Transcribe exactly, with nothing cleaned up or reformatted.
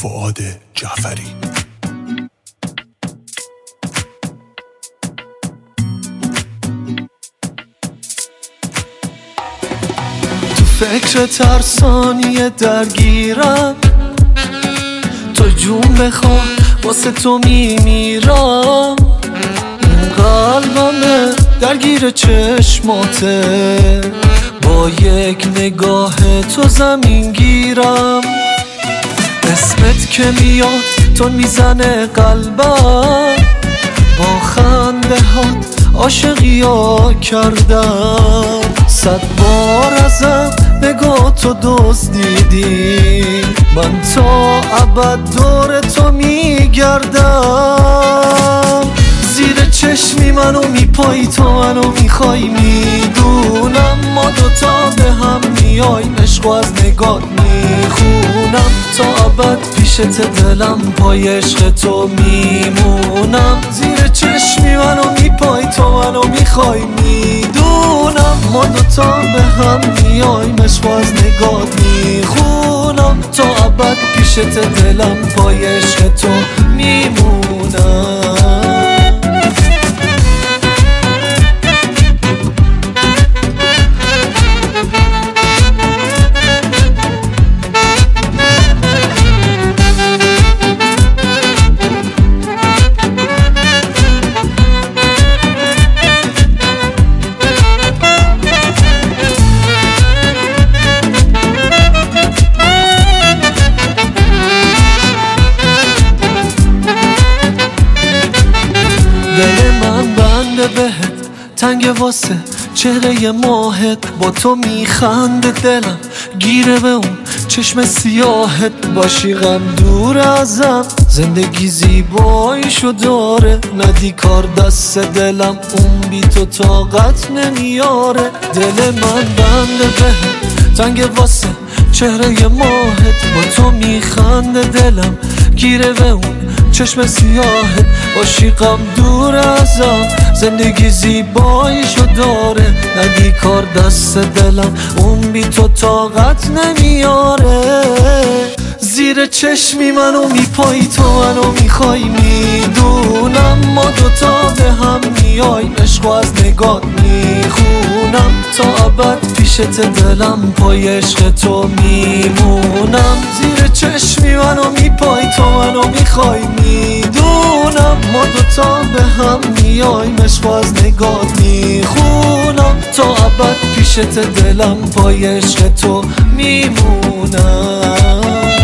فؤاد جعفری. تو فکر ترسانی درگیرم، تو جون بخوا واسه تو میمیرم. این قلبمه درگیر چشماته، با یک نگاه تو زمین گیرم. اسمت که میاد تو میزنه قلبم، با خنده هات عاشقی ها کردم. صد بار ازم نگاه تو دزدیدی، من تا ابد دور تو میگردم. زیر چشمی منو میپایی تو منو میخوای، میدونم ما دوتا به هم میایم. عشقو از نگات میخونم، تا ابد پیشت دلم پای عشق تو میمونم. زیر چشمی منو میپایی تو منو میخوای، میدونم ما دوتا به هم میایم. عشقو از نگات میخونم، تا ابد پیشت دلم پای عشق تو میمونم. دل من بنده بهت تنگ واسه چهره ماهت، با تو میخنده دلم گیره به اون چشم سیاهت. باشی غم دور ازم، زندگی زیباییشو داره. ندی کار دست دلم، اون بی تو طاقت نمیاره. دل من بنده بهت تنگ واسه چهره ماهت، با تو میخنده دلم گیره به اون چشم سیاهت. باشی غم دور ازم، زندگی زیباییشو داره. ندی کار دست دلم، اون بی تو طاقت نمیاره. زیر چشمی منو میپایی تو منو میخوای، میدونم ما دوتا به هم میایم. عشقو از نگات میخونم، تا ابد پیشت دلم پای عشق تو میمونم. زیر چشمی منو میپایی تو منو میخوای، میدونم ما دوتا به هم میایم. عشقو از نگات میخونم، تا ابد پیشت دلم پای عشق تو میمونم.